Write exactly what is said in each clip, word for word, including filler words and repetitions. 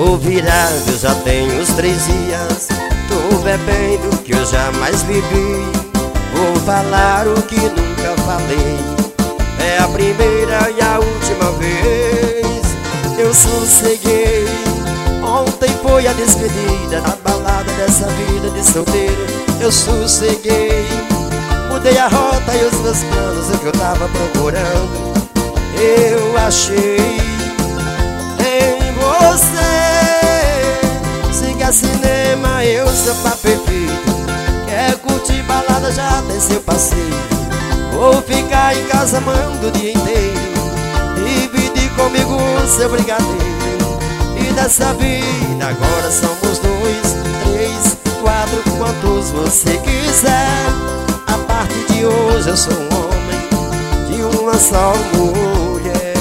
Tô virado, já tenho uns três dias. Tô bebendo que eu jamais bebi. Vou falar o que nunca falei. É a primeira e a última vez. Eu sosseguei. Ontem foi a despedida na balada dessa vida de solteiro. Eu sosseguei. Mudei a rota e os meus planos, o que eu tava procurando eu achei em você. Siga cinema, eu seu par perfeito. Quer curtir balada, já tem seu passeio. Vou ficar em casa amando o dia inteiro. Dividir comigo o seu brigadeiro. E dessa vida agora somos dois, três, quatro, quantos você quiser. A partir de hoje eu sou um homem de uma só mulher.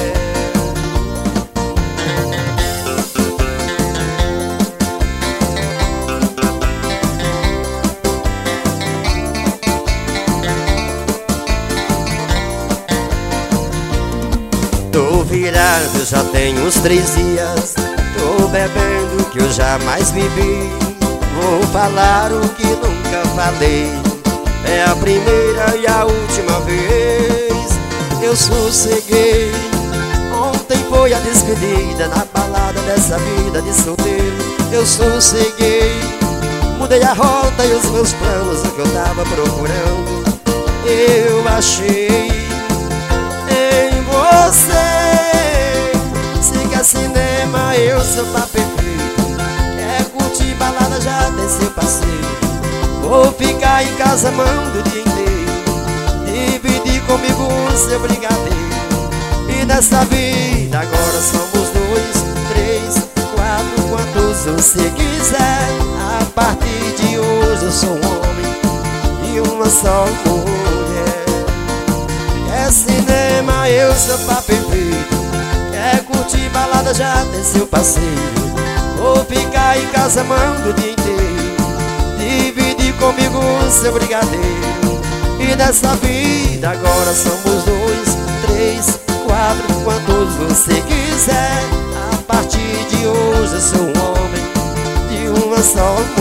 Tô virado, já tenho uns três dias. Tô bebendo que eu jamais bebi. Vou falar o que nunca falei. É a primeira e a última vez. Eu sosseguei. Ontem foi a despedida na balada dessa vida de solteiro. Eu sosseguei. Mudei a rota e os meus planos, o que eu tava procurando eu achei em você. Siga cinema, eu sou par perfeito. Quer curtir balada, já tem seu passeio. Vou ficar em casa amando o dia inteiro. Dividir comigo o seu brigadeiro. E nessa vida agora somos dois, três, quatro, quantos você quiser. A partir de hoje eu sou um homem e uma só mulher. Quer cinema, eu sou par perfeito. Quer curtir balada, já tem seu passeio. Vou ficar em casa amando o dia inteiro. Dividir comigo o seu brigadeiro. E nessa vida agora somos dois, três, quatro, quantos você quiser. A partir de hoje eu sou um homem de uma só mulher.